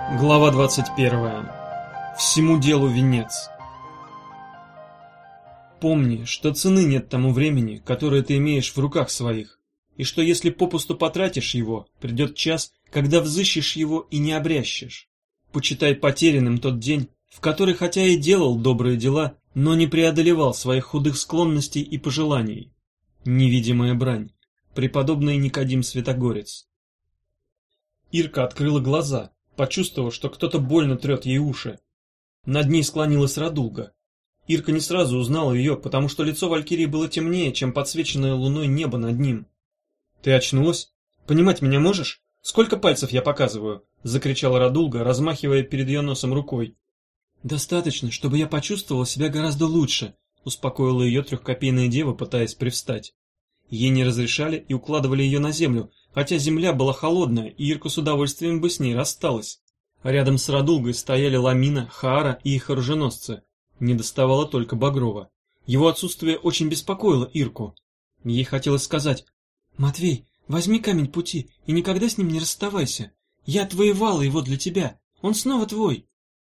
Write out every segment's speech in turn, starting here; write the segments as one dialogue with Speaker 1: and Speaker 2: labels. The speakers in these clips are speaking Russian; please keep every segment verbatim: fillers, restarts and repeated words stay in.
Speaker 1: Глава двадцать первая. Всему делу венец. Помни, что цены нет тому времени, которое ты имеешь в руках своих, и что если попусту потратишь его, придет час, когда взыщешь его и не обрящешь. Почитай потерянным тот день, в который хотя и делал добрые дела, но не преодолевал своих худых склонностей и пожеланий. Невидимая брань. Преподобный Никодим Святогорец. Ирка открыла глаза, почувствовав, что кто-то больно трет ей уши. Над ней склонилась Радулга. Ирка не сразу узнала ее, потому что лицо Валькирии было темнее, чем подсвеченное луной небо над ним. «Ты очнулась? Понимать меня можешь? Сколько пальцев я показываю?» — закричала Радулга, размахивая перед ее носом рукой. «Достаточно, чтобы я почувствовала себя гораздо лучше», — успокоила ее трехкопейная дева, пытаясь привстать. Ей не разрешали и укладывали ее на землю, хотя земля была холодная, и Ирка с удовольствием бы с ней рассталась. Рядом с Радулгой стояли Ламина, Хаара и их оруженосцы. Не доставало только Багрова. Его отсутствие очень беспокоило Ирку. Ей хотелось сказать: «Матвей, возьми камень пути и никогда с ним не расставайся. Я отвоевала его для тебя, он снова твой».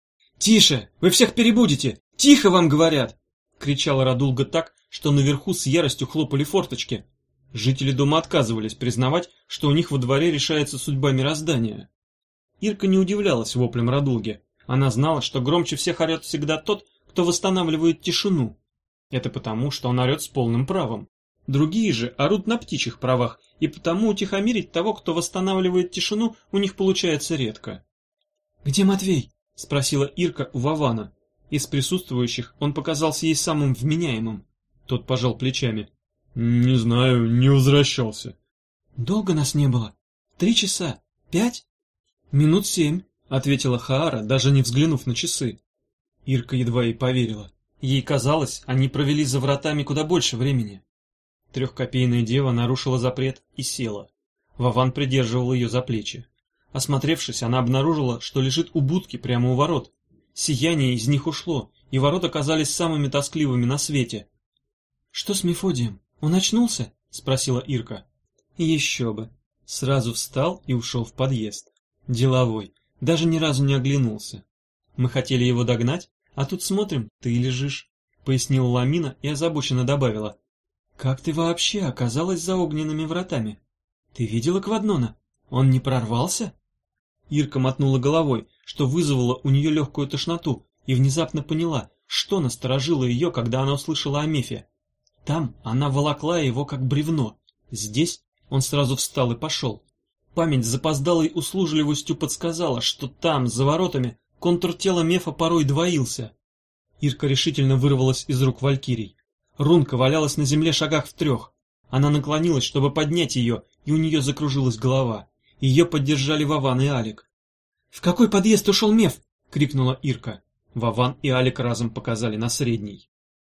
Speaker 1: «Тише! Вы всех перебудете! Тихо, вам говорят!» — кричала Радулга так, что наверху с яростью хлопали форточки. Жители дома отказывались признавать, что у них во дворе решается судьба мироздания. Ирка не удивлялась воплям Радулги. Она знала, что громче всех орет всегда тот, кто восстанавливает тишину. Это потому, что он орет с полным правом. Другие же орут на птичьих правах, и потому утихомирить того, кто восстанавливает тишину, у них получается редко. «Где Матвей?» — спросила Ирка у Вована. Из присутствующих он показался ей самым вменяемым. Тот пожал плечами. «Не знаю, не возвращался». «Долго нас не было? Три часа? Пять?» «Минут семь», — ответила Хаара, даже не взглянув на часы. Ирка едва ей поверила. Ей казалось, они провели за вратами куда больше времени. Трехкопейная дева нарушила запрет и села. Вован придерживал ее за плечи. Осмотревшись, она обнаружила, что лежит у будки прямо у ворот. Сияние из них ушло, и ворота казались самыми тоскливыми на свете. «Что с Мефодием? Он очнулся?» — спросила Ирка. «Еще бы». Сразу встал и ушел в подъезд. Деловой, даже ни разу не оглянулся. «Мы хотели его догнать, а тут смотрим, ты лежишь», — пояснила Ламина и озабоченно добавила. «Как ты вообще оказалась за огненными вратами? Ты видела Кваднона? Он не прорвался?» Ирка мотнула головой, что вызвало у нее легкую тошноту, и внезапно поняла, что насторожило ее, когда она услышала о Мефе. Там она волокла его как бревно. Здесь он сразу встал и пошел. Память с запоздалой услужливостью подсказала, что там, за воротами, контур тела Мефа порой двоился. Ирка решительно вырвалась из рук валькирий. Рунка валялась на земле шагах в трех. Она наклонилась, чтобы поднять ее, и у нее закружилась голова. Ее поддержали Вован и Алик. «В какой подъезд ушел Меф?» — крикнула Ирка. Вован и Алик разом показали на средний.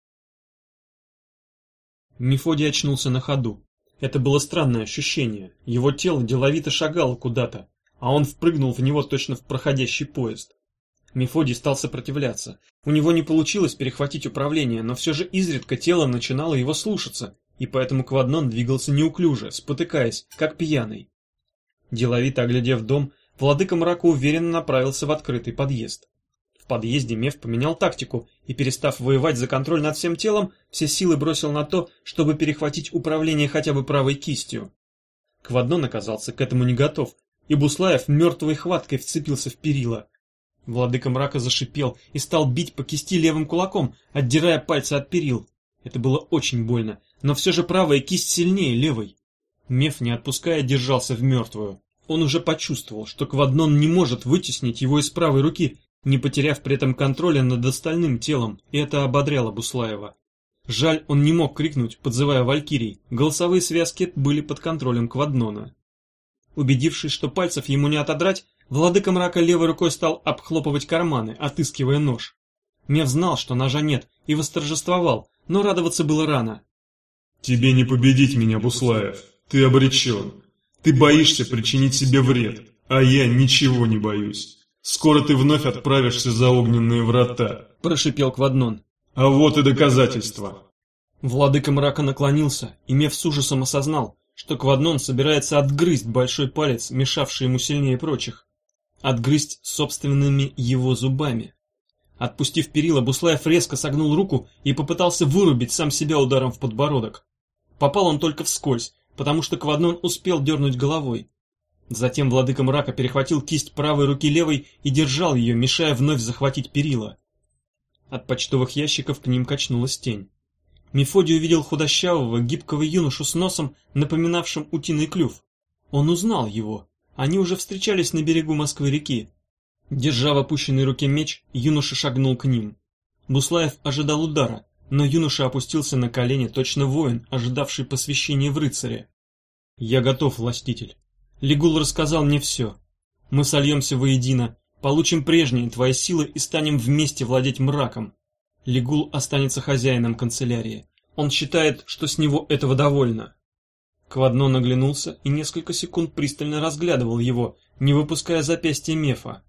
Speaker 1: Мефодий очнулся на ходу. Это было странное ощущение. Его тело деловито шагало куда-то, а он впрыгнул в него точно в проходящий поезд. Мефодий стал сопротивляться. У него не получилось перехватить управление, но все же изредка тело начинало его слушаться, и поэтому Кваднон двигался неуклюже, спотыкаясь, как пьяный. Деловито оглядев дом, владыка мрака уверенно направился в открытый подъезд. В подъезде Меф поменял тактику и, перестав воевать за контроль над всем телом, все силы бросил на то, чтобы перехватить управление хотя бы правой кистью. Кваднон оказался к этому не готов, и Буслаев мертвой хваткой вцепился в перила. Владыка мрака зашипел и стал бить по кисти левым кулаком, отдирая пальцы от перил. Это было очень больно, но все же правая кисть сильнее левой. Меф, не отпуская, держался в мертвую. Он уже почувствовал, что Кваднон не может вытеснить его из правой руки, не потеряв при этом контроля над остальным телом, и это ободряло Буслаева. Жаль, он не мог крикнуть, подзывая валькирий. Голосовые связки были под контролем Кваднона. Убедившись, что пальцев ему не отодрать, владыка мрака левой рукой стал обхлопывать карманы, отыскивая нож. Меф знал, что ножа нет, и восторжествовал, но радоваться было рано.
Speaker 2: «Тебе не победить меня, Буслаев. Ты обречен. Ты боишься причинить себе вред, а я ничего не боюсь. Скоро ты вновь отправишься за огненные врата», — прошипел Кваднон. «А вот и доказательства».
Speaker 1: Владыка мрака наклонился, и Меф с ужасом осознал, что Кваднон собирается отгрызть большой палец, мешавший ему сильнее прочих. отгрызть собственными его зубами. Отпустив перила, Буслаев резко согнул руку и попытался вырубить сам себя ударом в подбородок. Попал он только вскользь, потому что Кваднон успел дернуть головой. Затем владыка мрака перехватил кисть правой руки левой и держал ее, мешая вновь захватить перила. От почтовых ящиков к ним качнулась тень. Мефодий увидел худощавого, гибкого юношу с носом, напоминавшим утиный клюв. Он узнал его. Они уже встречались на берегу Москвы-реки. Держа в опущенной руке меч, юноша шагнул к ним. Буслаев ожидал удара, но юноша опустился на колени, точно воин, ожидавший посвящения в рыцаре. «Я готов, властитель. Лигул рассказал мне все. Мы сольемся воедино, получим прежние твои силы и станем вместе владеть мраком. Лигул останется хозяином канцелярии. Он считает, что с него этого довольно». Кваднон оглянулся и несколько секунд пристально разглядывал его, не выпуская запястья Мефа.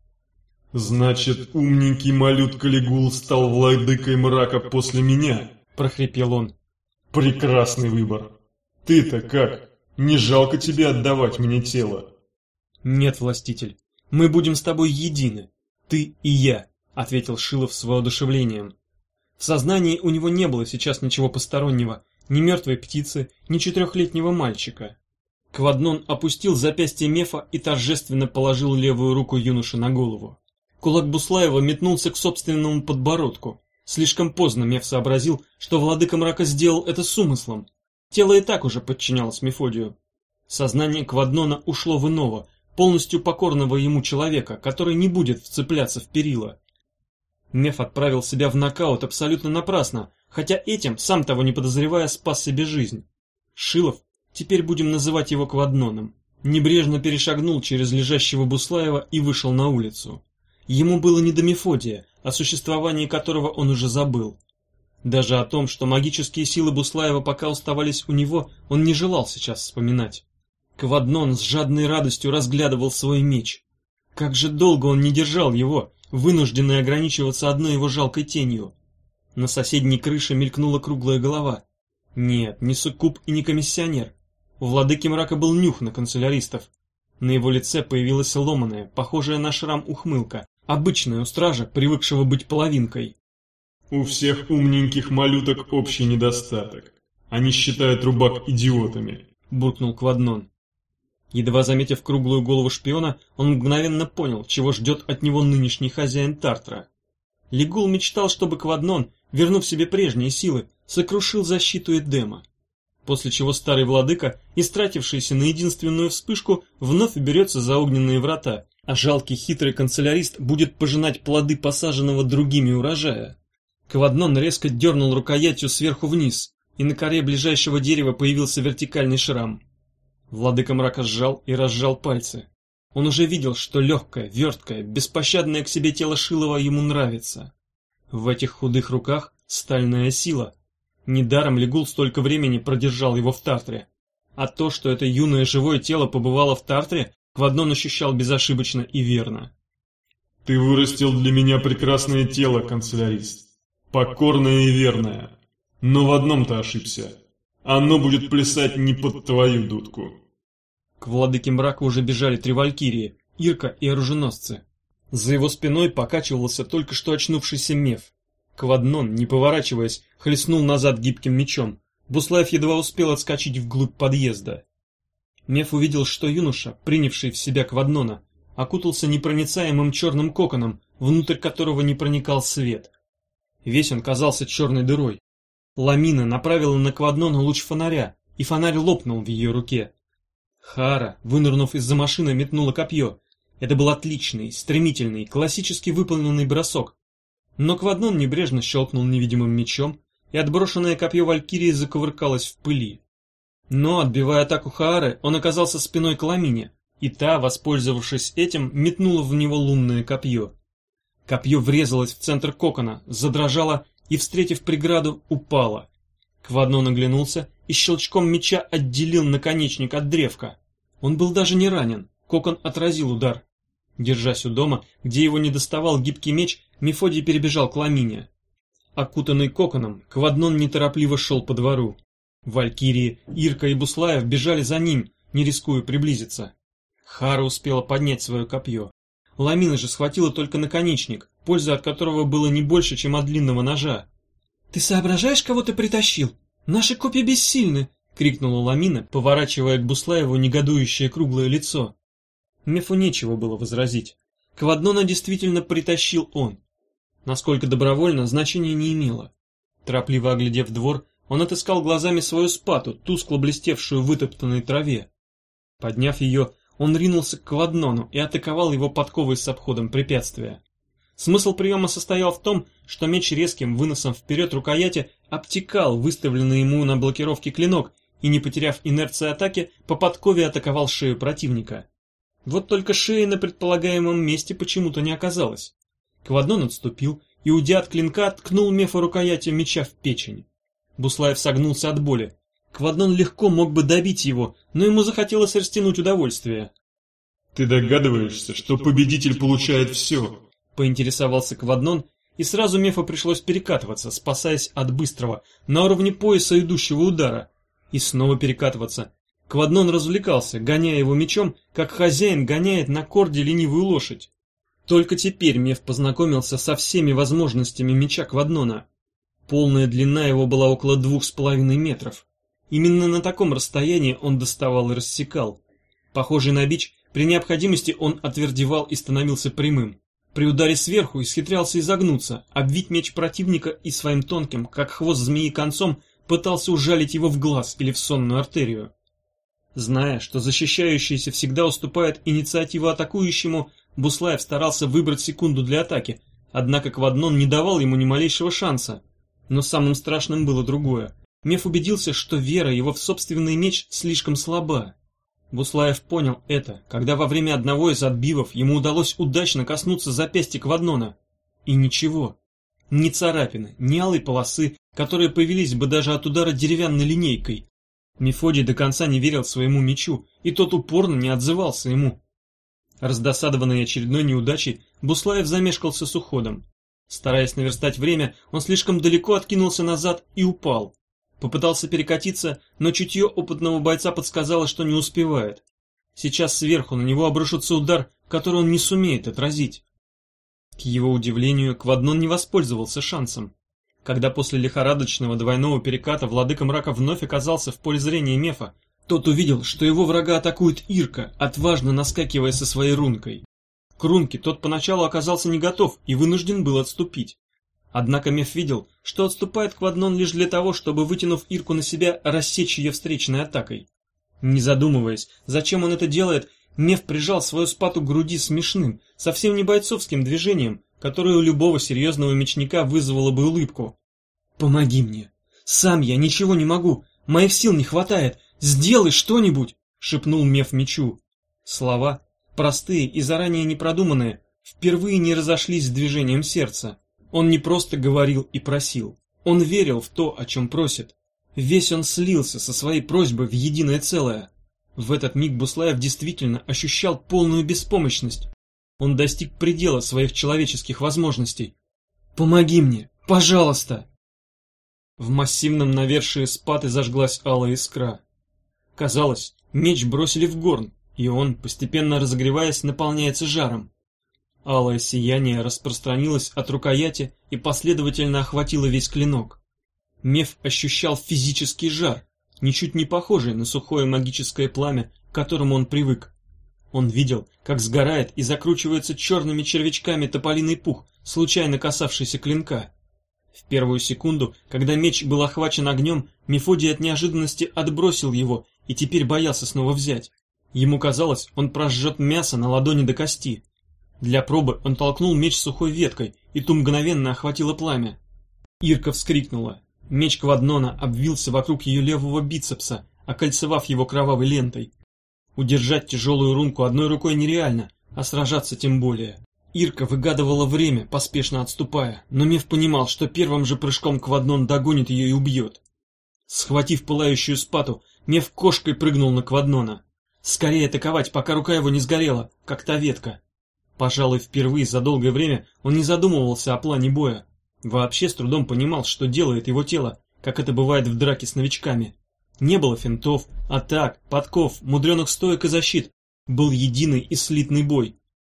Speaker 2: «Значит, умненький малютка Лигул стал владыкой мрака после меня?» –
Speaker 1: прохрипел он.
Speaker 2: «Прекрасный выбор. Ты-то как? Не жалко тебе отдавать мне тело?»
Speaker 1: «Нет, властитель, мы будем с тобой едины, ты и я», — ответил Шилов с воодушевлением. В сознании у него не было сейчас ничего постороннего, ни мертвой птицы, ни четырехлетнего мальчика. Кваднон опустил запястье Мефа и торжественно положил левую руку юноши на голову. Кулак Буслаева метнулся к собственному подбородку. Слишком поздно Меф сообразил, что владыка мрака сделал это с умыслом. Тело и так уже подчинялось Мефодию. Сознание Кваднона ушло в иного, полностью покорного ему человека, который не будет вцепляться в перила. Меф отправил себя в нокаут абсолютно напрасно, хотя этим, сам того не подозревая, спас себе жизнь. Шилов, теперь будем называть его Квадноном, небрежно перешагнул через лежащего Буслаева и вышел на улицу. Ему было не до Мефодия, о существовании которого он уже забыл. Даже о том, что магические силы Буслаева пока оставались у него, он не желал сейчас вспоминать. Кваднон с жадной радостью разглядывал свой меч. Как же долго он не держал его, вынужденный ограничиваться одной его жалкой тенью. На соседней крыше мелькнула круглая голова. Нет, не суккуб и не комиссионер. У владыки мрака был нюх на канцеляристов. На его лице появилась ломаная, похожая на шрам ухмылка, обычная у стража, привыкшего быть половинкой.
Speaker 2: «У всех умненьких малюток общий недостаток. Они считают рубак идиотами», —
Speaker 1: буркнул Кваднон. Едва заметив круглую голову шпиона, он мгновенно понял, чего ждет от него нынешний хозяин Тартра. Лигул мечтал, чтобы Кваднон, вернув себе прежние силы, сокрушил защиту Эдема. После чего старый владыка, истратившийся на единственную вспышку, вновь берется за огненные врата, а жалкий хитрый канцелярист будет пожинать плоды посаженного другими урожая. Кваднон резко дернул рукоятью сверху вниз, и на коре ближайшего дерева появился вертикальный шрам. Владыка мрака сжал и разжал пальцы. Он уже видел, что легкое, верткое, беспощадное к себе тело Шилова ему нравится. В этих худых руках стальная сила. Недаром Лигул столько времени продержал его в Тартре. А то, что это юное живое тело побывало в Тартре, Кваднон ощущал безошибочно и верно.
Speaker 2: «Ты вырастил для меня прекрасное тело, канцелярист. Покорное и верное. Но в одном ты ошибся. Оно будет плясать не под твою дудку».
Speaker 1: К владыке мрака уже бежали три валькирии, Ирка и оруженосцы. За его спиной покачивался только что очнувшийся Меф. Кваднон, не поворачиваясь, хлестнул назад гибким мечом. Буслаев едва успел отскочить вглубь подъезда. Меф увидел, что юноша, принявший в себя Кваднона, окутался непроницаемым черным коконом, внутрь которого не проникал свет. Весь он казался черной дырой. Ламина направила на Кваднона луч фонаря, и фонарь лопнул в ее руке. Хара, вынырнув из-за машины, метнула копье. Это был отличный, стремительный, классически выполненный бросок. Но Кваднон небрежно щелкнул невидимым мечом, и отброшенное копье валькирии закувыркалось в пыли. Но, отбивая атаку Хаары, он оказался спиной к Ламине, и та, воспользовавшись этим, метнула в него лунное копье. Копье врезалось в центр кокона, задрожало и, встретив преграду, упало. Кваднон оглянулся и щелчком меча отделил наконечник от древка. Он был даже не ранен, кокон отразил удар. Держась у дома, где его не доставал гибкий меч, Мефодий перебежал к Ламине. Окутанный коконом, Кваднон неторопливо шел по двору. Валькирии, Ирка и Буслаев бежали за ним, не рискуя приблизиться. Хара успела поднять свое копье. Ламина же схватила только наконечник, польза от которого было не больше, чем от длинного ножа. «Ты соображаешь, кого ты притащил? Наши копья бессильны!» — крикнула Ламина, поворачивая к Буслаеву негодующее круглое лицо. Мефу нечего было возразить. Кваднона действительно притащил он. Насколько добровольно, значения не имело. Торопливо оглядев двор, он отыскал глазами свою спату, тускло блестевшую в вытоптанной траве. Подняв ее, он ринулся к Кваднону и атаковал его подковой с обходом препятствия. Смысл приема состоял в том, что меч резким выносом вперед рукояти обтекал выставленный ему на блокировке клинок и, не потеряв инерции атаки, по подкове атаковал шею противника. Вот только шеи на предполагаемом месте почему-то не оказалось. Кваднон отступил и, уйдя от клинка, ткнул Мефа рукоятью меча в печень. Буслаев согнулся от боли. Кваднон легко мог бы добить его, но ему захотелось растянуть удовольствие.
Speaker 2: «Ты догадываешься, что победитель получает все?»
Speaker 1: — поинтересовался Кваднон, и сразу Мефу пришлось перекатываться, спасаясь от быстрого, на уровне пояса идущего удара. И снова перекатываться. Кваднон развлекался, гоняя его мечом, как хозяин гоняет на корде ленивую лошадь. Только теперь Меф познакомился со всеми возможностями меча Кваднона. Полная длина его была около двух с половиной метров. Именно на таком расстоянии он доставал и рассекал. Похожий на бич, при необходимости он отвердевал и становился прямым. При ударе сверху исхитрялся изогнуться, обвить меч противника и своим тонким, как хвост змеи, концом пытался ужалить его в глаз или в сонную артерию. Зная, что защищающийся всегда уступает инициативу атакующему, Буслаев старался выбрать секунду для атаки, однако Кваднон не давал ему ни малейшего шанса. Но самым страшным было другое. Меф убедился, что вера его в собственный меч слишком слаба. Буслаев понял это, когда во время одного из отбивов ему удалось удачно коснуться запястья Кваднона. И ничего. Ни царапины, ни алой полосы, которые появились бы даже от удара деревянной линейкой. Мефодий до конца не верил своему мечу, и тот упорно не отзывался ему. Раздосадованный очередной неудачей, Буслаев замешкался с уходом. Стараясь наверстать время, он слишком далеко откинулся назад и упал. Попытался перекатиться, но чутье опытного бойца подсказало, что не успевает. Сейчас сверху на него обрушится удар, который он не сумеет отразить. К его удивлению, Кваднон не воспользовался шансом. Когда после лихорадочного двойного переката владыка мрака вновь оказался в поле зрения Мефа, тот увидел, что его врага атакует Ирка, отважно наскакивая со своей рункой. К рунке тот поначалу оказался не готов и вынужден был отступить. Однако Меф видел, что отступает Кваднон лишь для того, чтобы, вытянув Ирку на себя, рассечь ее встречной атакой. Не задумываясь, зачем он это делает, Меф прижал свою спату к груди смешным, совсем не бойцовским движением, которое у любого серьезного мечника вызвало бы улыбку. «Помоги мне! Сам я ничего не могу! Моих сил не хватает! Сделай что-нибудь!» — шепнул Меф мечу. Слова, простые и заранее непродуманные, впервые не разошлись с движением сердца. Он не просто говорил и просил, он верил в то, о чем просит. Весь он слился со своей просьбой в единое целое. В этот миг Буслаев действительно ощущал полную беспомощность. Он достиг предела своих человеческих возможностей. «Помоги мне, пожалуйста!» В массивном навершии спаты зажглась алая искра. Казалось, меч бросили в горн, и он, постепенно разогреваясь, наполняется жаром. Алое сияние распространилось от рукояти и последовательно охватило весь клинок. Меф ощущал физический жар, ничуть не похожий на сухое магическое пламя, к которому он привык. Он видел, как сгорает и закручивается черными червячками тополиный пух, случайно касавшийся клинка. В первую секунду, когда меч был охвачен огнем, Мефодий от неожиданности отбросил его и теперь боялся снова взять. Ему казалось, он прожжет мясо на ладони до кости. Для пробы он толкнул меч сухой веткой, и ту мгновенно охватило пламя. Ирка вскрикнула. Меч Кваднона обвился вокруг ее левого бицепса, окольцевав его кровавой лентой. Удержать тяжелую рунку одной рукой нереально, а сражаться тем более. Ирка выгадывала время, поспешно отступая, но Меф понимал, что первым же прыжком Кваднон догонит ее и убьет. Схватив пылающую спату, Меф кошкой прыгнул на Кваднона. Скорее атаковать, пока рука его не сгорела, как та ветка. Пожалуй, впервые за долгое время он не задумывался о плане боя. Вообще с трудом понимал, что делает его тело, как это бывает в драке с новичками. Не было финтов, атак, подков, мудреных стоек и защит. Был единый и слитный бой.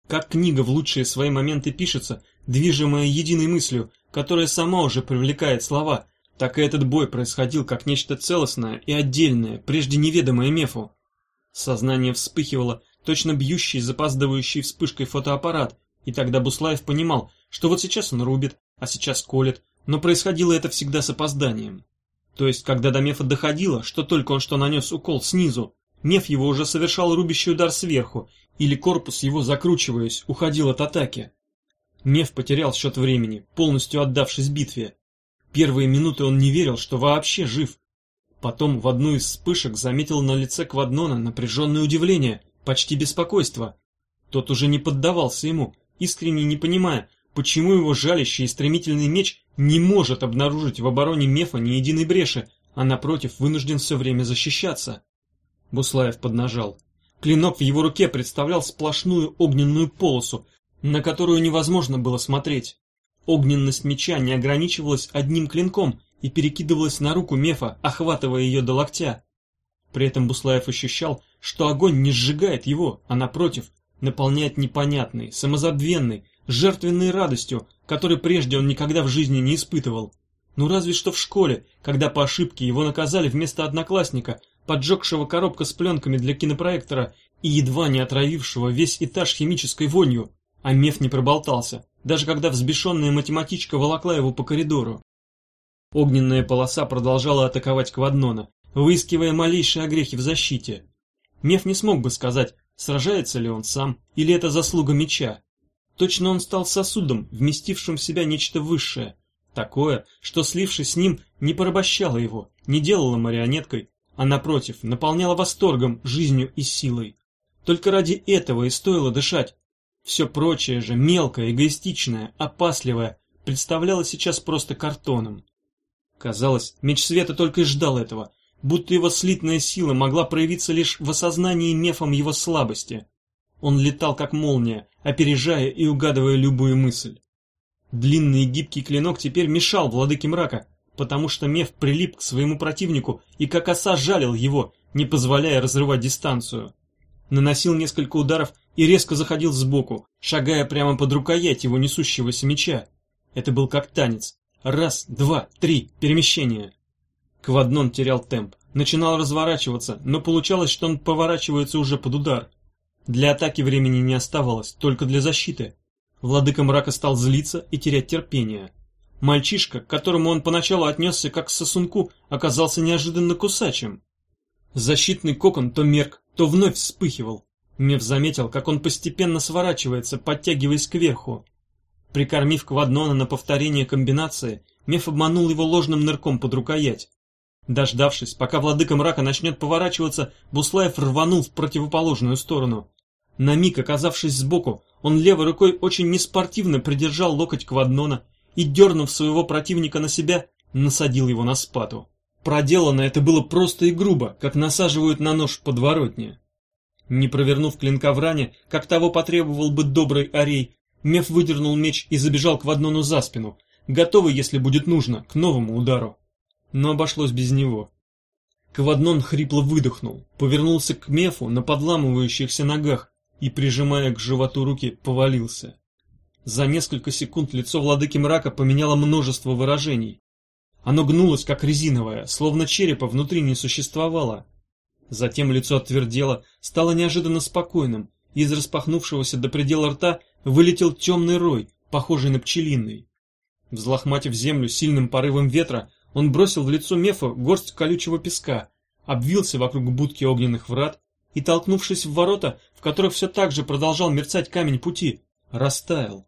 Speaker 1: Как книга в лучшие свои моменты пишется, движимая единой мыслью, которая сама уже привлекает слова, так и этот бой происходил как нечто целостное и отдельное, прежде неведомое Мефу. Сознание вспыхивало, точно бьющий, запаздывающий вспышкой фотоаппарат, и тогда Буслаев понимал, что вот сейчас он рубит, а сейчас колет, но происходило это всегда с опозданием. То есть, когда до Мефа доходило, что только он что нанес укол снизу, Меф его уже совершал рубящий удар сверху, или корпус его, закручиваясь, уходил от атаки. Меф потерял счет времени, полностью отдавшись битве. Первые минуты он не верил, что вообще жив. Потом в одну из вспышек заметил на лице Кваднона напряженное удивление, почти беспокойство. Тот уже не поддавался ему, искренне не понимая, почему его жалящий и стремительный меч не может обнаружить в обороне Мефа ни единой бреши, а напротив вынужден все время защищаться. Буслаев поднажал. Клинок в его руке представлял сплошную огненную полосу, на которую невозможно было смотреть. Огненность меча не ограничивалась одним клинком и перекидывалась на руку Мефа, охватывая ее до локтя. При этом Буслаев ощущал, что огонь не сжигает его, а напротив, наполняет непонятной, самозабвенной, жертвенной радостью, которой прежде он никогда в жизни не испытывал. Ну разве что в школе, когда по ошибке его наказали вместо одноклассника, поджегшего коробка с пленками для кинопроектора и едва не отравившего весь этаж химической вонью, а Меф не проболтался, даже когда взбешенная математичка волокла его по коридору. Огненная полоса продолжала атаковать Кваднона, выискивая малейшие огрехи в защите. Меф не смог бы сказать, сражается ли он сам, или это заслуга меча. Точно он стал сосудом, вместившим в себя нечто высшее, такое, что, слившись с ним, не порабощало его, не делало марионеткой, а напротив, наполняло восторгом, жизнью и силой. Только ради этого и стоило дышать. Все прочее же, мелкое, эгоистичное, опасливое, представляло сейчас просто картоном. Казалось, меч света только и ждал этого, будто его слитная сила могла проявиться лишь в осознании Мефом его слабости. Он летал как молния, опережая и угадывая любую мысль. Длинный и гибкий клинок теперь мешал владыке мрака, потому что Меф прилип к своему противнику и как оса жалил его, не позволяя разрывать дистанцию. Наносил несколько ударов и резко заходил сбоку, шагая прямо под рукоять его несущегося меча. Это был как танец. Раз, два, три, перемещение. Кваднон терял темп, начинал разворачиваться, но получалось, что он поворачивается уже под удар. Для атаки времени не оставалось, только для защиты. Владыка мрака стал злиться и терять терпение. Мальчишка, к которому он поначалу отнесся как к сосунку, оказался неожиданно кусачим. Защитный кокон то мерк, то вновь вспыхивал. Меф заметил, как он постепенно сворачивается, подтягиваясь кверху. Прикормив Кваднона на повторение комбинации, Меф обманул его ложным нырком под рукоять. Дождавшись, пока владыка мрака начнет поворачиваться, Буслаев рванул в противоположную сторону. На миг, оказавшись сбоку, он левой рукой очень неспортивно придержал локоть Кваднона и, дернув своего противника на себя, насадил его на спату. Проделано это было просто и грубо, как насаживают на нож в подворотне. Не провернув клинка в ране, как того потребовал бы добрый арей, Меф выдернул меч и забежал Кваднону за спину, готовый, если будет нужно, к новому удару. Но обошлось без него. Кваднон хрипло выдохнул, повернулся к Мефу на подламывающихся ногах и, прижимая к животу руки, повалился. За несколько секунд лицо владыки мрака поменяло множество выражений. Оно гнулось, как резиновое, словно черепа внутри не существовало. Затем лицо отвердело, стало неожиданно спокойным, и из распахнувшегося до предела рта вылетел темный рой, похожий на пчелиный. Взлохматив землю сильным порывом ветра, он бросил в лицо Мефа горсть колючего песка, обвился вокруг будки огненных врат и, толкнувшись в ворота, в которых все так же продолжал мерцать камень пути, растаял.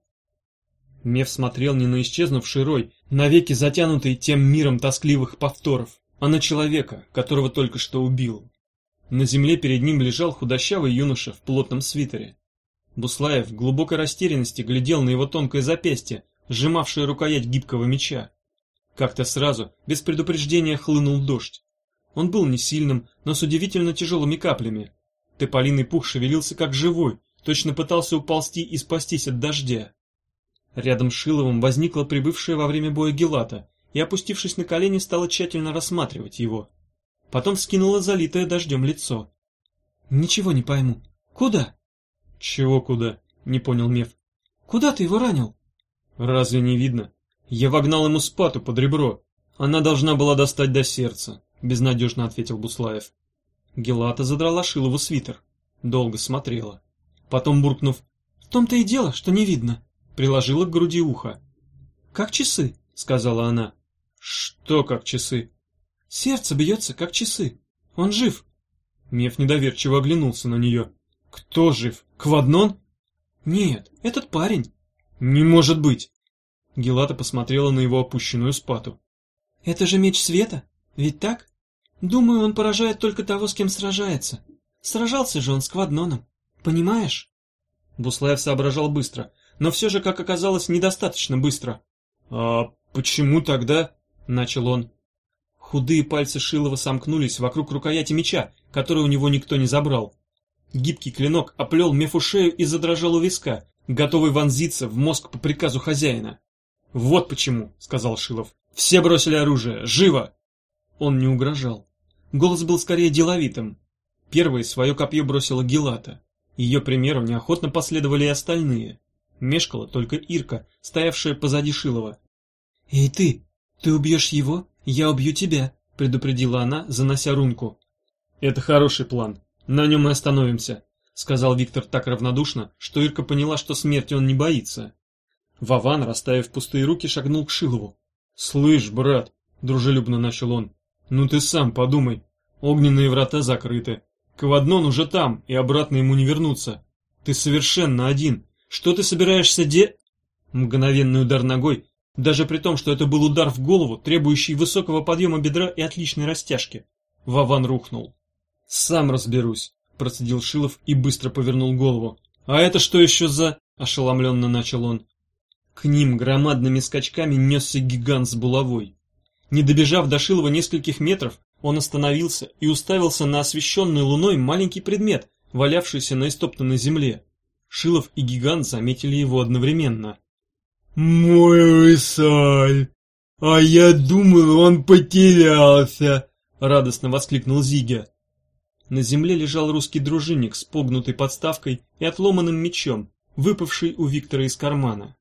Speaker 1: Меф смотрел не на исчезнувший рой, навеки затянутый тем миром тоскливых повторов, а на человека, которого только что убил. На земле перед ним лежал худощавый юноша в плотном свитере. Буслаев в глубокой растерянности глядел на его тонкое запястье, сжимавшее рукоять гибкого меча. Как-то сразу, без предупреждения, хлынул дождь. Он был не сильным, но с удивительно тяжелыми каплями. Тополиный пух шевелился как живой, точно пытался уползти и спастись от дождя. Рядом с Шиловым возникла прибывшая во время боя Гелата и, опустившись на колени, стала тщательно рассматривать его. Потом вскинула залитое дождем лицо. «Ничего не пойму. Куда?» «Чего куда?» — не понял Меф. «Куда ты его ранил?» «Разве не видно? Я вогнал ему спату под ребро. Она должна была достать до сердца», — безнадежно ответил Буслаев. Гелата задрала Шилову свитер. Долго смотрела. Потом, буркнув «В том-то и дело, что не видно», приложила к груди ухо. «Как часы», — сказала она. «Что как часы?» «Сердце бьется, как часы. Он жив». Меф недоверчиво оглянулся на нее. «Кто жив? Кваднон?» «Нет, этот парень». «Не может быть!» Гелата посмотрела на его опущенную спату. «Это же меч света, ведь так? Думаю, он поражает только того, с кем сражается. Сражался же он с Квадноном, понимаешь?» Буслаев соображал быстро, но все же, как оказалось, недостаточно быстро. «А почему тогда?» — начал он. Худые пальцы Шилова сомкнулись вокруг рукояти меча, который у него никто не забрал. Гибкий клинок оплел Мефу шею и задрожал у виска, готовый вонзиться в мозг по приказу хозяина. «Вот почему», — сказал Шилов. «Все бросили оружие! Живо!» Он не угрожал. Голос был скорее деловитым. Первой свое копье бросила Гелата. Ее примеру неохотно последовали и остальные. Мешкала только Ирка, стоявшая позади Шилова. «Эй ты, ты убьешь его, я убью тебя», — предупредила она, занося рунку. «Это хороший план. На нем и остановимся», — сказал Виктор так равнодушно, что Ирка поняла, что смерти он не боится. Вован, расставив пустые руки, шагнул к Шилову. «Слышь, брат», — дружелюбно начал он, — «ну ты сам подумай. Огненные врата закрыты. Кваднон уже там, и обратно ему не вернуться. Ты совершенно один. Что ты собираешься де...» Мгновенный удар ногой, даже при том, что это был удар в голову, требующий высокого подъема бедра и отличной растяжки. Вован рухнул. «Сам разберусь», — процедил Шилов и быстро повернул голову. «А это что еще за...» — ошеломленно начал он. К ним громадными скачками несся гигант с булавой. Не добежав до Шилова нескольких метров, он остановился и уставился на освещенный луной маленький предмет, валявшийся на истоптанной земле. Шилов и гигант заметили его одновременно. «Мой рысаль! А я думал, он потерялся!» — радостно воскликнул Зига. На земле лежал русский дружинник с погнутой подставкой и отломанным мечом, выпавший у Виктора из кармана.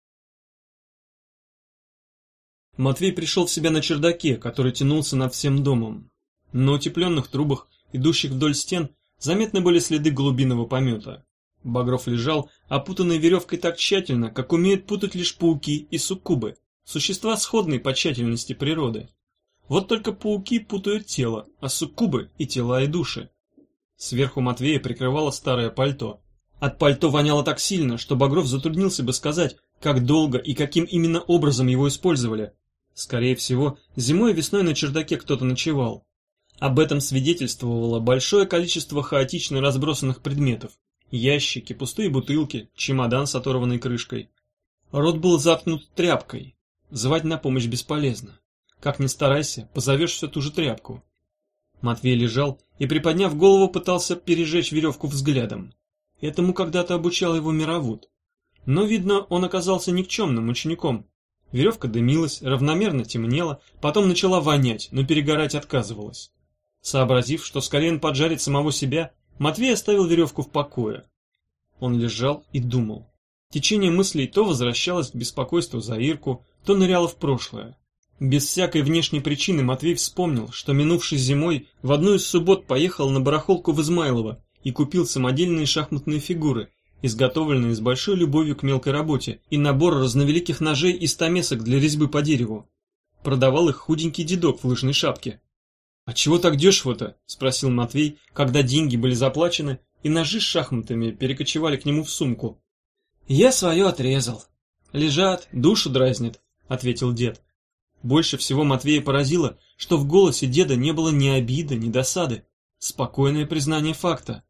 Speaker 1: Матвей пришел в себя на чердаке, который тянулся над всем домом. На утепленных трубах, идущих вдоль стен, заметны были следы голубиного помета. Багров лежал, опутанный веревкой так тщательно, как умеют путать лишь пауки и суккубы, существа сходной по тщательности природы. Вот только пауки путают тело, а суккубы и тела, и души. Сверху Матвея прикрывало старое пальто. От пальто воняло так сильно, что Багров затруднился бы сказать, как долго и каким именно образом его использовали. Скорее всего, зимой и весной на чердаке кто-то ночевал. Об этом свидетельствовало большое количество хаотично разбросанных предметов. Ящики, пустые бутылки, чемодан с оторванной крышкой. Рот был заткнут тряпкой. Звать на помощь бесполезно. Как ни старайся, позовешь все ту же тряпку. Матвей лежал и, приподняв голову, пытался пережечь веревку взглядом. Этому когда-то обучал его Мировуд. Но, видно, он оказался никчемным учеником. Веревка дымилась, равномерно темнела, потом начала вонять, но перегорать отказывалась. Сообразив, что скорее он поджарит самого себя, Матвей оставил веревку в покое. Он лежал и думал. Течение мыслей то возвращалось к беспокойству за Ирку, то ныряло в прошлое. Без всякой внешней причины Матвей вспомнил, что минувшей зимой в одну из суббот поехал на барахолку в Измайлово и купил самодельные шахматные фигуры, изготовленные с большой любовью к мелкой работе, и набор разновеликих ножей и стамесок для резьбы по дереву. Продавал их худенький дедок в лыжной шапке. «А чего так дешево-то?» — спросил Матвей, когда деньги были заплачены, и ножи с шахматами перекочевали к нему в сумку. «Я свое отрезал. Лежат, душу дразнят», — ответил дед. Больше всего Матвея поразило, что в голосе деда не было ни обиды, ни досады. Спокойное признание факта.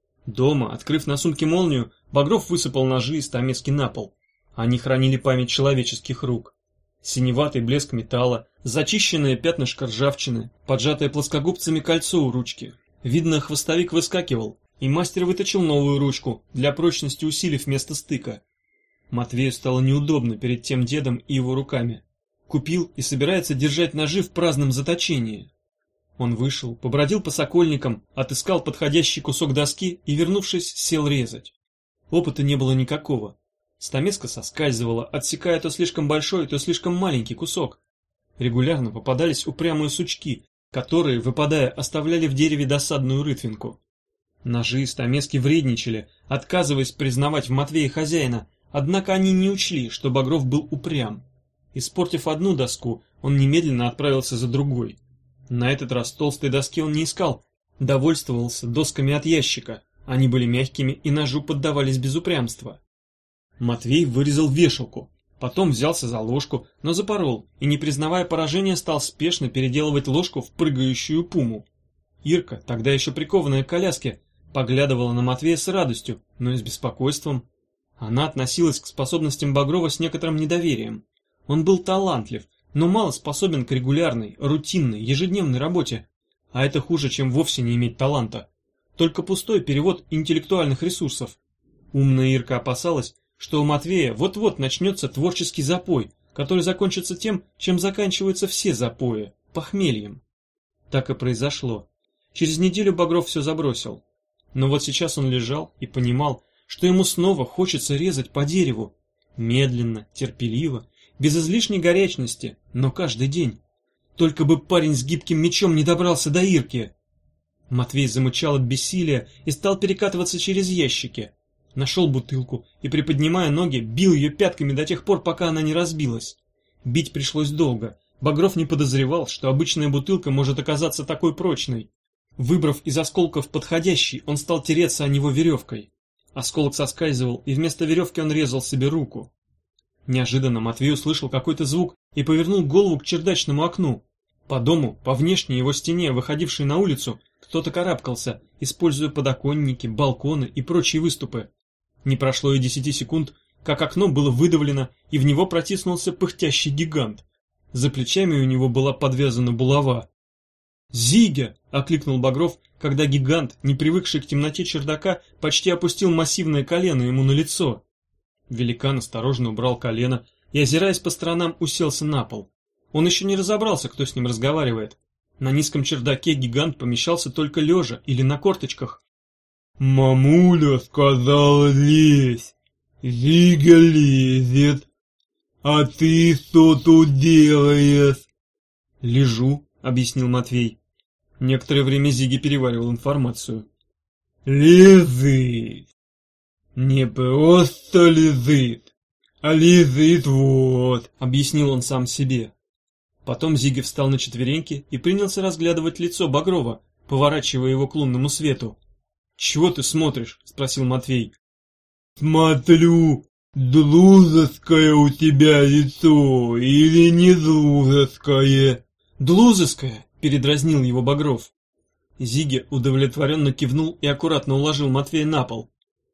Speaker 1: Дома, открыв на сумке молнию, Багров высыпал ножи и стамески на пол. Они хранили память человеческих рук. Синеватый блеск металла, зачищенное пятнышко ржавчины, поджатое плоскогубцами кольцо у ручки. Видно, хвостовик выскакивал, и мастер выточил новую ручку, для прочности усилив место стыка. Матвею стало неудобно перед тем дедом и его руками. Купил и собирается держать ножи в праздном заточении. Он вышел, побродил по сокольникам, отыскал подходящий кусок доски и, вернувшись, сел резать. Опыта не было никакого. Стамеска соскальзывала, отсекая то слишком большой, то слишком маленький кусок. Регулярно попадались упрямые сучки, которые, выпадая, оставляли в дереве досадную рытвинку. Ножи и стамески вредничали, отказываясь признавать в Матвее хозяина, однако они не учли, что Багров был упрям. Испортив одну доску, он немедленно отправился за другой. На этот раз толстой доски он не искал, довольствовался досками от ящика. Они были мягкими и ножу поддавались без упрямства. Матвей вырезал вешалку, потом взялся за ложку, но запорол и, не признавая поражения, стал спешно переделывать ложку в прыгающую пуму. Ирка, тогда еще прикованная к коляске, поглядывала на Матвея с радостью, но и с беспокойством. Она относилась к способностям Багрова с некоторым недоверием. Он был талантлив, но мало способен к регулярной, рутинной, ежедневной работе. А это хуже, чем вовсе не иметь таланта. Только пустой перевод интеллектуальных ресурсов. Умная Ирка опасалась, что у Матвея вот-вот начнется творческий запой, который закончится тем, чем заканчиваются все запои – похмельем. Так и произошло. Через неделю Багров все забросил. Но вот сейчас он лежал и понимал, что ему снова хочется резать по дереву. Медленно, терпеливо, без излишней горячности, но каждый день. Только бы парень с гибким мечом не добрался до Ирки. Матвей замычал от бессилия и стал перекатываться через ящики. Нашел бутылку и, приподнимая ноги, бил ее пятками до тех пор, пока она не разбилась. Бить пришлось долго. Багров не подозревал, что обычная бутылка может оказаться такой прочной. Выбрав из осколков подходящий, он стал тереться о него веревкой. Осколок соскальзывал, и вместо веревки он резал себе руку. Неожиданно Матвей услышал какой-то звук и повернул голову к чердачному окну. По дому, по внешней его стене, выходившей на улицу, кто-то карабкался, используя подоконники, балконы и прочие выступы. Не прошло и десяти секунд, как окно было выдавлено, и в него протиснулся пыхтящий гигант. За плечами у него была подвязана булава. «Зигя!» — окликнул Багров, когда гигант, не привыкший к темноте чердака, почти опустил массивное колено ему на лицо. Великан осторожно убрал колено и, озираясь по сторонам, уселся на пол. Он еще не разобрался, кто с ним разговаривает. На низком чердаке гигант помещался только лежа или на корточках.
Speaker 2: «Мамуля сказала лезь, Зига лезет, а ты что тут делаешь?»
Speaker 1: «Лежу», — объяснил Матвей. Некоторое время Зиги переваривал информацию.
Speaker 2: «Лезет. Не просто лезет, а лезет вот», —
Speaker 1: объяснил он сам себе. Потом Зиги встал на четвереньки и принялся разглядывать лицо Багрова, поворачивая его к лунному свету. «Чего ты смотришь?» — спросил Матвей.
Speaker 2: «Смотрю, дружеское у тебя лицо или не дружеское?»
Speaker 1: «Дружеское!» — передразнил его Багров. Зиги удовлетворенно кивнул и аккуратно уложил Матвея на пол.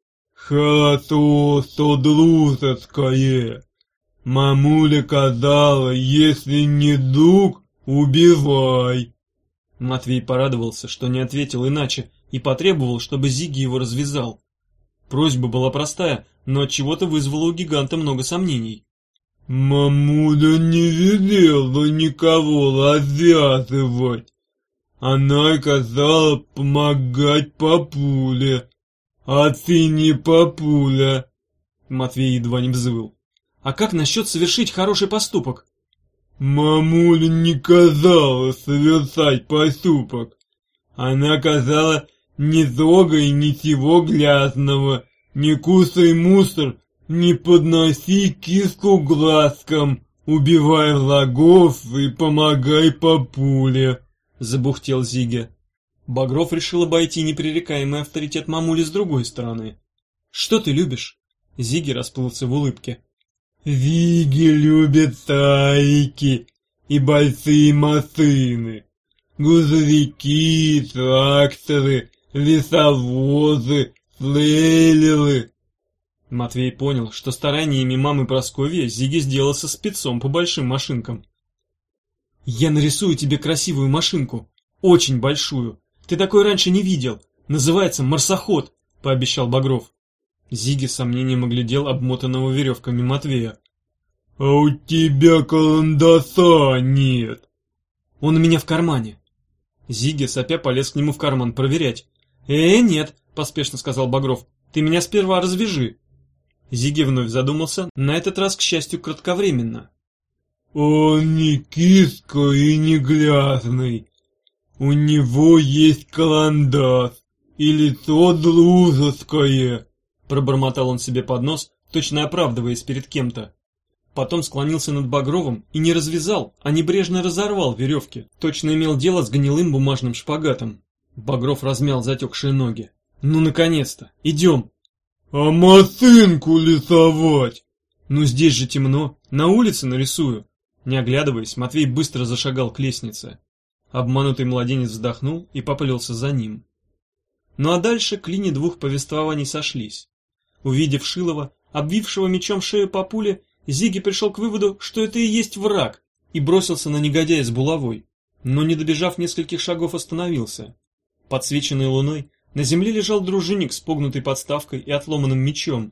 Speaker 2: «Хорошо, что дружеское. Мамуля казала, если не друг, убивай».
Speaker 1: Матвей порадовался, что не ответил иначе, и потребовал, чтобы Зиги его развязал. Просьба была простая, но отчего-то вызвала у гиганта много сомнений.
Speaker 2: «Мамуля не велела никого развязывать. Она казала помогать папуле. А ты не папуля».
Speaker 1: Матвей едва не взвыл. «А как насчет совершить хороший поступок?»
Speaker 2: «Мамуля не казала совершать поступок. Она казала, не трогай ничего грязного, не кусай мусор, не подноси киску глазкам, убивай врагов и помогай папуле», — забухтел Зига.
Speaker 1: Багров решил обойти непререкаемый авторитет мамули с другой стороны. «Что ты любишь?» Зиги расплылся в улыбке.
Speaker 2: «Зиги любит тайки и большие машины, грузовики, тракторы, лесовозы, трейлеры».
Speaker 1: Матвей понял, что стараниями мамы Прасковьи Зиги сделался спецом по большим машинкам. «Я нарисую тебе красивую машинку, очень большую. Ты такой раньше не видел. Называется марсоход», — пообещал Багров. Зиги с сомнением оглядел обмотанного веревками Матвея.
Speaker 2: «А у тебя карандаша нет».
Speaker 1: «Он у меня в кармане». Зиги сопя полез к нему в карман проверять. «Э, нет», — поспешно сказал Багров. Ты меня сперва развяжи. Зиги вновь задумался, на этот раз, к счастью, кратковременно.
Speaker 3: Он не киска и не грязный. У него есть карандаш и лицо дружеское,
Speaker 1: пробормотал он себе под нос, точно оправдываясь перед кем-то. Потом склонился над Багровым и не развязал, а небрежно разорвал веревки, точно имел дело с гнилым бумажным шпагатом. Багров размял затекшие ноги. Ну, наконец-то, идем.
Speaker 3: А машинку рисовать?
Speaker 1: Ну, здесь же темно, на улице нарисую. Не оглядываясь, Матвей быстро зашагал к лестнице. Обманутый младенец вздохнул и поплелся за ним. Ну а дальше клини двух повествований сошлись. Увидев Шилова, обвившего мечом шею папуле, Зиги пришел к выводу, что это и есть враг, и бросился на негодяя с булавой, но, не добежав нескольких шагов, остановился. Подсвеченный луной, на земле лежал дружинник с погнутой подставкой и отломанным мечом.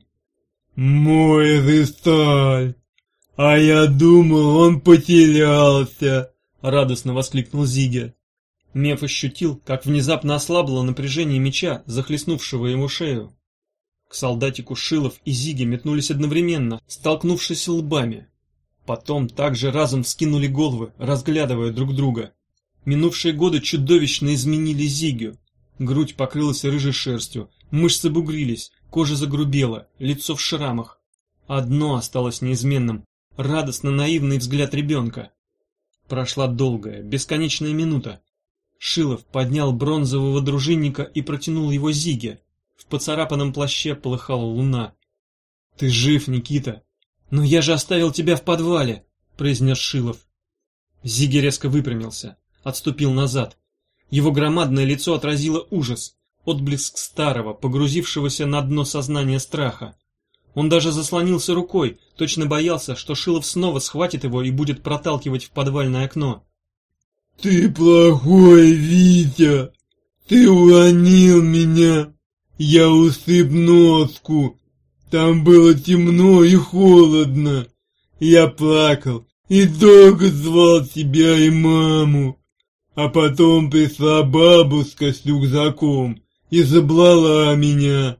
Speaker 3: «Мой Ристаль! А я думал, он потерялся!» —
Speaker 1: радостно воскликнул Зиги. Меф ощутил, как внезапно ослабло напряжение меча, захлестнувшего ему шею. К солдатику Шилов и Зиги метнулись одновременно, столкнувшись лбами. Потом также разом вскинули головы, разглядывая друг друга. Минувшие годы чудовищно изменили Зигию. Грудь покрылась рыжей шерстью, мышцы бугрились, кожа загрубела, лицо в шрамах. Одно осталось неизменным — радостно-наивный взгляд ребенка. Прошла долгая, бесконечная минута. Шилов поднял бронзового дружинника и протянул его Зиге. В поцарапанном плаще полыхала луна. «Ты жив, Никита!» «Но я же оставил тебя в подвале!» — произнес Шилов. Зиги резко выпрямился, отступил назад. Его громадное лицо отразило ужас, отблеск старого, погрузившегося на дно сознания страха. Он даже заслонился рукой, точно боялся, что Шилов снова схватит его и будет проталкивать в подвальное окно.
Speaker 3: «Ты плохой, Витя! Ты уронил меня! Я усып носку! Там было темно и холодно! Я плакал и долго звал тебя и маму! А потом пришла бабушка с рюкзаком и забрала меня!»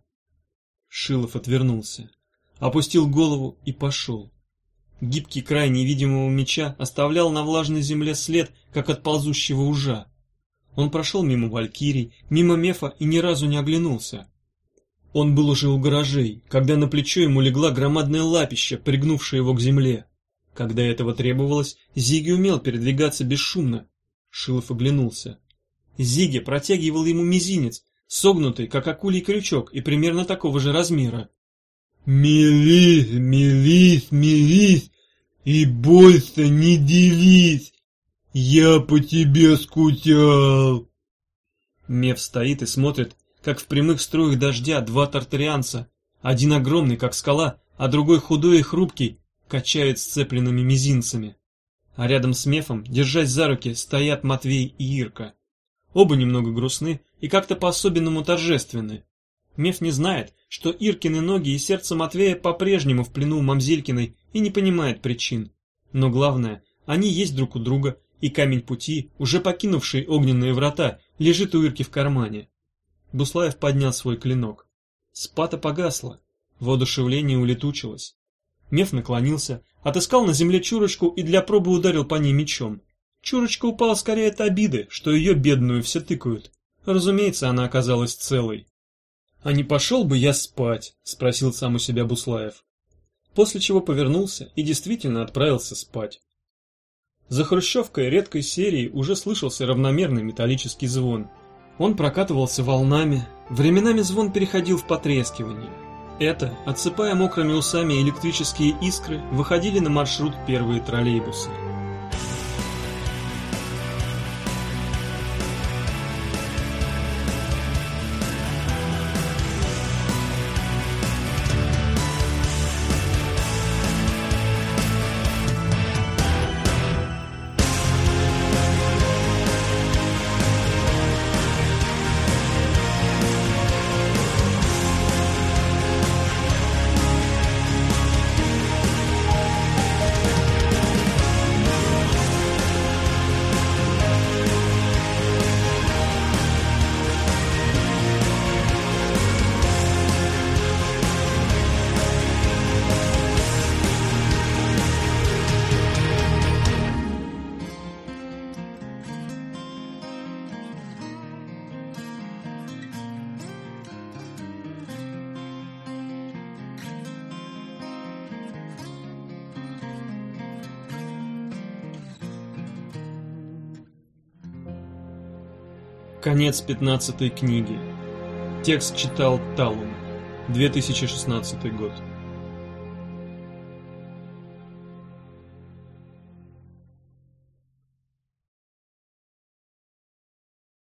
Speaker 1: Шилов отвернулся, опустил голову и пошел. Гибкий край невидимого меча оставлял на влажной земле след, как от ползущего ужа. Он прошел мимо валькирий, мимо Мефа и ни разу не оглянулся. Он был уже у гаражей, когда на плечо ему легла громадная лапища, пригнувшая его к земле. Когда этого требовалось, Зиги умел передвигаться бесшумно. Шилов оглянулся. Зиги протягивал ему мизинец, согнутый, как акулий крючок, и примерно такого же размера.
Speaker 3: «Мирись, мирись, мирись, и больше не делись! Я по тебе скучал!»
Speaker 1: Меф стоит и смотрит, как в прямых струях дождя два тартарианца, один огромный, как скала, а другой худой и хрупкий, качают сцепленными мизинцами. А рядом с Мефом, держась за руки, стоят Матвей и Ирка. Оба немного грустны и как-то по-особенному торжественны. Меф не знает, что Иркины ноги и сердце Матвея по-прежнему в плену Мамзелькиной и не понимает причин. Но главное, они есть друг у друга, и камень пути, уже покинувший огненные врата, лежит у Ирки в кармане. Буслаев поднял свой клинок. Спата погасла, воодушевление улетучилось. Меф наклонился, отыскал на земле Чурочку и для пробы ударил по ней мечом. Чурочка упала скорее от обиды, что ее бедную все тыкают. Разумеется, она оказалась целой. «А не пошел бы я спать?» — спросил сам у себя Буслаев. После чего повернулся и действительно отправился спать. За хрущевкой редкой серии уже слышался равномерный металлический звон. Он прокатывался волнами, временами звон переходил в потрескивание. Это, отсыпая мокрыми усами электрические искры, выходили на маршрут первые троллейбусы. Конец пятнадцатой книги. Текст читал Талум. две тысячи шестнадцатый год.